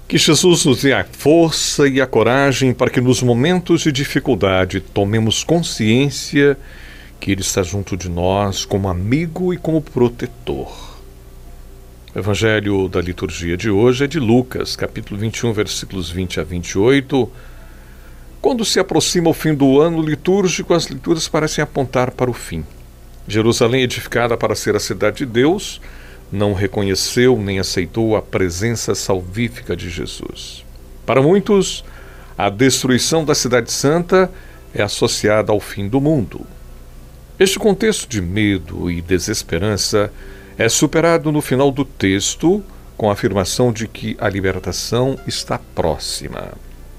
Que Jesus nos dê a força e a coragem para que nos momentos de dificuldade tomemos consciência que Ele está junto de nós como amigo e como protetor. O Evangelho da liturgia de hoje é de Lucas, capítulo 21, versículos 20 a 28. Quando se aproxima o fim do ano litúrgico, as leituras parecem apontar para o fim. Jerusalém, edificada para ser a cidade de Deus, não reconheceu nem aceitou a presença salvífica de Jesus. Para muitos, a destruição da cidade santa é associada ao fim do mundo. Este contexto de medo e desesperança é superado no final do texto com a afirmação de que a libertação está próxima.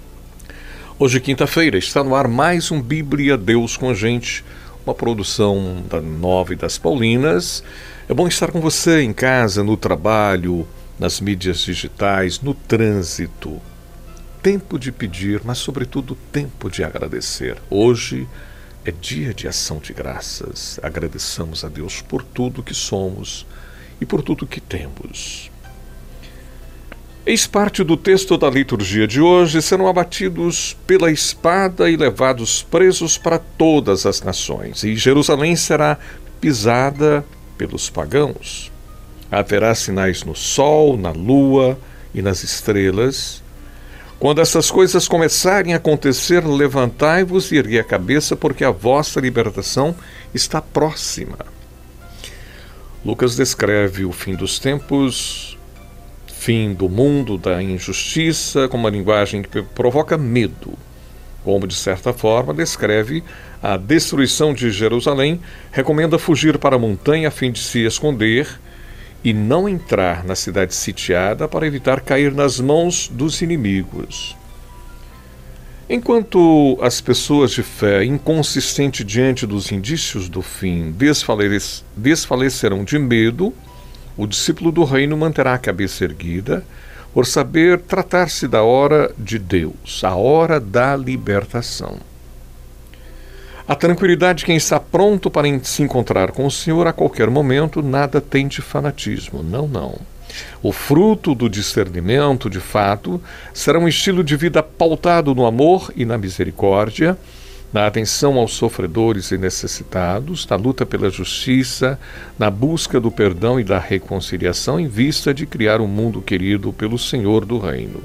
Hoje, quinta-feira, está no ar mais um Bíblia Deus com a gente, uma produção da Nova e das Paulinas. É bom estar com você em casa, no trabalho, nas mídias digitais, no trânsito. Tempo de pedir, mas sobretudo tempo de agradecer. Hoje é dia de ação de graças. Agradeçamos a Deus por tudo que somos e por tudo que temos. Eis parte do texto da liturgia de hoje: serão abatidos pela espada e levados presos para todas as nações, e Jerusalém será pisada pelos pagãos. Haverá sinais no sol, na lua e nas estrelas. Quando essas coisas começarem a acontecer, levantai-vos e erguei a cabeça, porque a vossa libertação está próxima. Lucas descreve o fim dos tempos, fim do mundo, da injustiça, com uma linguagem que provoca medo. Como, de certa forma, descreve a destruição de Jerusalém, recomenda fugir para a montanha a fim de se esconder e não entrar na cidade sitiada para evitar cair nas mãos dos inimigos. Enquanto as pessoas de fé, inconsistentes diante dos indícios do fim, desfalecerão de medo, o discípulo do reino manterá a cabeça erguida, por saber tratar-se da hora de Deus, a hora da libertação. A tranquilidade de quem está pronto para se encontrar com o Senhor a qualquer momento nada tem de fanatismo, não. O fruto do discernimento, de fato, será um estilo de vida pautado no amor e na misericórdia, na atenção aos sofredores e necessitados, na luta pela justiça, na busca do perdão e da reconciliação em vista de criar um mundo querido pelo Senhor do Reino.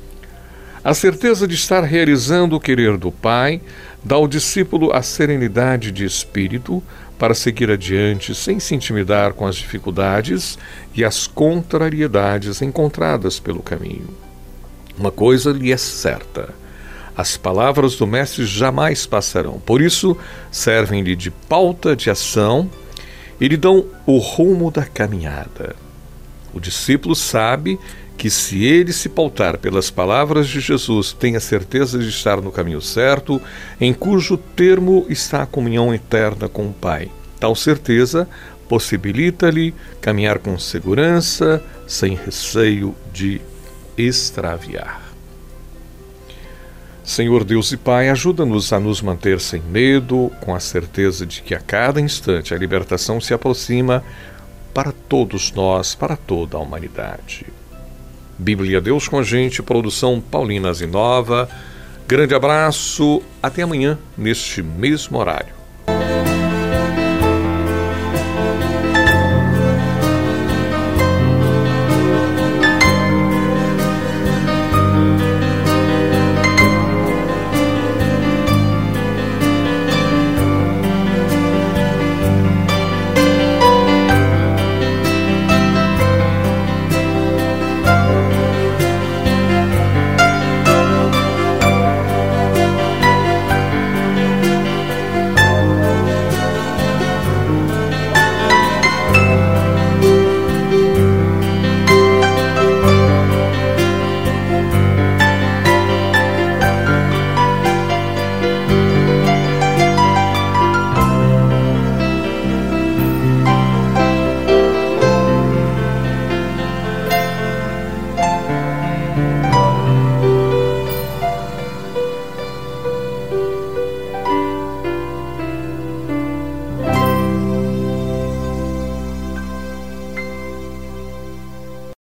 A certeza de estar realizando o querer do Pai dá ao discípulo a serenidade de espírito para seguir adiante sem se intimidar com as dificuldades e as contrariedades encontradas pelo caminho. Uma coisa lhe é certa: as palavras do Mestre jamais passarão, por isso servem-lhe de pauta de ação e lhe dão o rumo da caminhada. O discípulo sabe que se ele se pautar pelas palavras de Jesus, tem a certeza de estar no caminho certo, em cujo termo está a comunhão eterna com o Pai. Tal certeza possibilita-lhe caminhar com segurança, sem receio de extraviar. Senhor Deus e Pai, ajuda-nos a nos manter sem medo, com a certeza de que a cada instante a libertação se aproxima para todos nós, para toda a humanidade. Bíblia Deus com a gente, produção Paulinas e Nova. Grande abraço, até amanhã, neste mesmo horário.